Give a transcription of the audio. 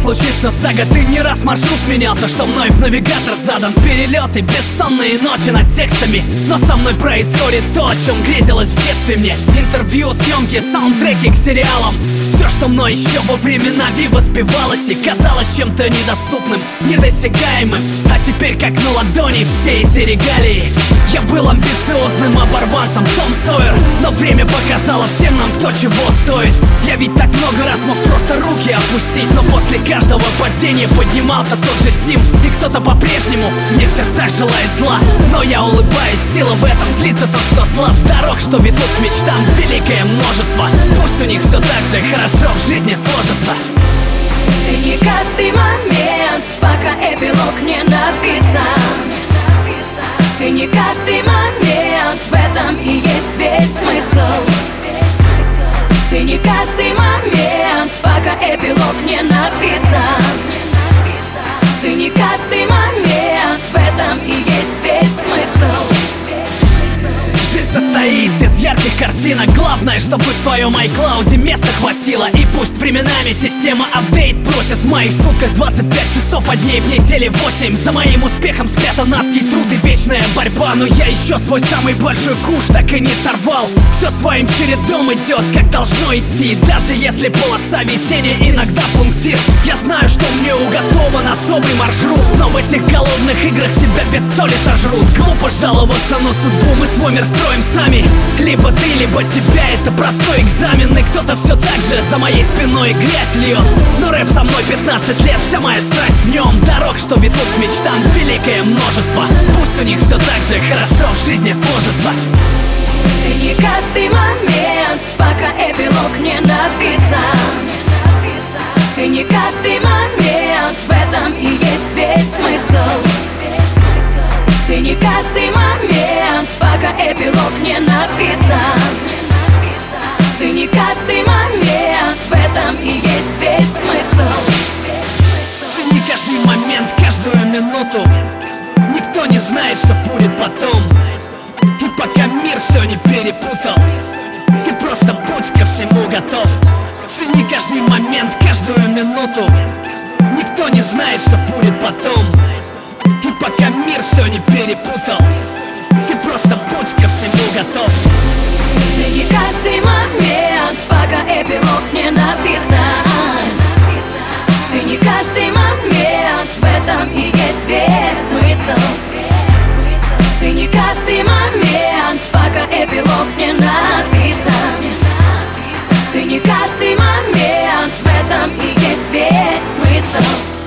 случится за год. И не раз маршрут менялся, что мной в навигатор задан. Перелеты, бессонные ночи над текстами. Но со мной происходит то, о чем грезилось в детстве мне. Интервью, съемки, саундтреки к сериалам. Все, что мной еще во времена Ви воспевалось и казалось чем-то недоступным, недосягаемым. А теперь как на ладони все эти регалии. Я был амбициозным оборванцем, Том Сойер, но время показало всем нам, кто чего стоит. Я ведь так много раз мог просто руки опустить, но после каждого падения поднимался тот же Стим. И кто-то по-прежнему мне в сердцах желает зла, но я улыбаюсь, сила в этом, злится тот, кто слаб. Дорог, что ведут к мечтам, великое множество. Пусть у них все так же хорошо в жизни сложится. Цени каждый момент, пока эпилог не написан. Цени каждый момент, в этом и есть весь смысл. Цени каждый момент, пока эпилог не написан. Цени каждый момент, в этом и есть весь смысл. Жизнь состоит из ярких картинок. Главное, чтобы в твоем iCloud места хватило. И пусть временами система апдейт просит. В моих сутках 25 часов, а дней в неделе 8. За моим успехом спрятан адский труд и вечная борьба. Но я еще свой самый большой куш так и не сорвал. Все своим чередом идет, как должно идти. Даже если полоса весенняя иногда пунктир. Я знаю, что мне уготован особый маршрут, но в этих голодных играх тебя без соли сожрут. Глупо жаловаться на судьбу, мы свой мир строим сами. Либо ты, либо тебя, это простой экзамен. И кто-то все так же за моей спиной грязь льет. Но рэп со мной 15 лет, вся моя страсть в нем. Дорог, что ведут к мечтам, великое множество. Пусть у них все так же хорошо в жизни сложится. Цени каждый момент, пока эпилог не написан. Цени каждый момент, в этом и есть весь смысл. Цени каждый момент, пока эпилог не написан. Цени каждый момент, в этом и есть весь смысл. Цени каждый момент, каждую минуту. Никто не знает, что будет потом. И пока мир все не перепутал, ты просто будь ко всему готов. Цени каждый момент, каждую минуту. Никто не знает, что будет потом. И пока мир все не перепутал, ты просто будь ко всему готов. Цени каждый момент, пока эпилог не написан. Цени каждый момент, в этом и есть весь смысл. Цени каждый момент, пока эпилог не написан. Цени каждый момент, в этом и есть весь смысл.